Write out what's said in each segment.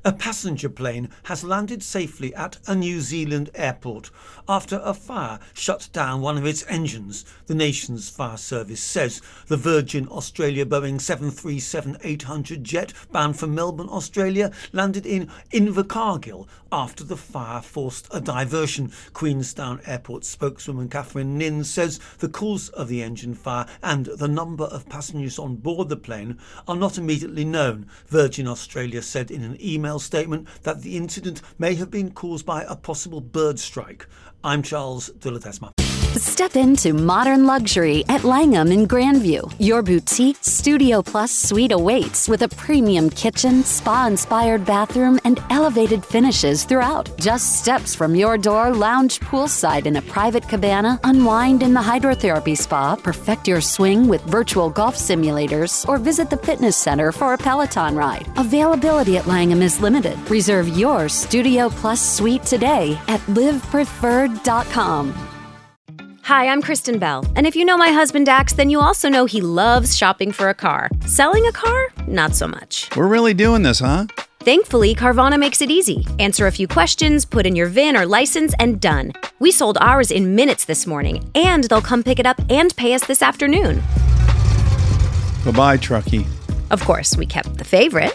A passenger plane has landed safely at a New Zealand airport after a fire shut down one of its engines, the nation's fire service says. The Virgin Australia Boeing 737-800 jet bound for Melbourne, Australia, landed in Invercargill after the fire forced a diversion. Queenstown Airport spokeswoman Catherine Nin says the cause of the engine fire and the number of passengers on board the plane are not immediately known. Virgin Australia said in an email statement that the incident may have been caused by a possible bird strike. I'm Charles de la Desma. Step into modern luxury at Langham in Grandview. Your boutique Studio Plus suite awaits with a premium kitchen, spa-inspired bathroom, and elevated finishes throughout. Just steps from your door, lounge poolside in a private cabana, unwind in the hydrotherapy spa, perfect your swing with virtual golf simulators, or visit the fitness center for a Peloton ride. Availability at Langham is limited. Reserve your Studio Plus suite today at livepreferred.com. Hi, I'm Kristen Bell, and if you know my husband Dax, then you also know he loves shopping for a car. Selling a car? Not so much. We're really doing this, huh? Thankfully, Carvana makes it easy. Answer a few questions, put in your VIN or license, and done. We sold ours in minutes this morning, and they'll come pick it up and pay us this afternoon. Bye-bye, truckie. Of course, we kept the favorite.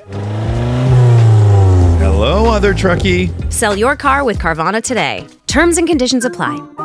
Hello, other truckie. Sell your car with Carvana today. Terms and conditions apply.